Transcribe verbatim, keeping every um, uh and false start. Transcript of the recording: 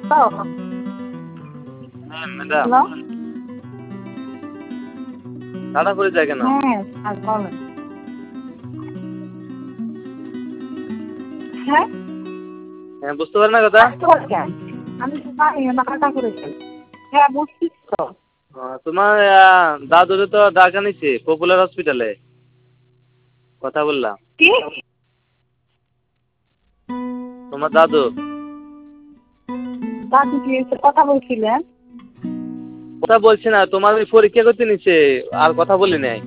হ্যাঁ madam, tata করে যায় কেন? হ্যাঁ আর বলেন। হ্যাঁ হ্যাঁ বুঝতে পারেন না কথা? আমি তো জানি না কাটা করেছি। হ্যাঁ বুঝছিস তো। তোমার দাদুরে তো ডাকা নিছে পপুলার হসপিটালে, কথা বললাম। কি? তোমার দাদু দাদু কি এসে কথা বলছিলেন? কথা বলছে না, তোমার ওই পরীক্ষা করতে নিচ্ছে, আর কথা বলি নাই।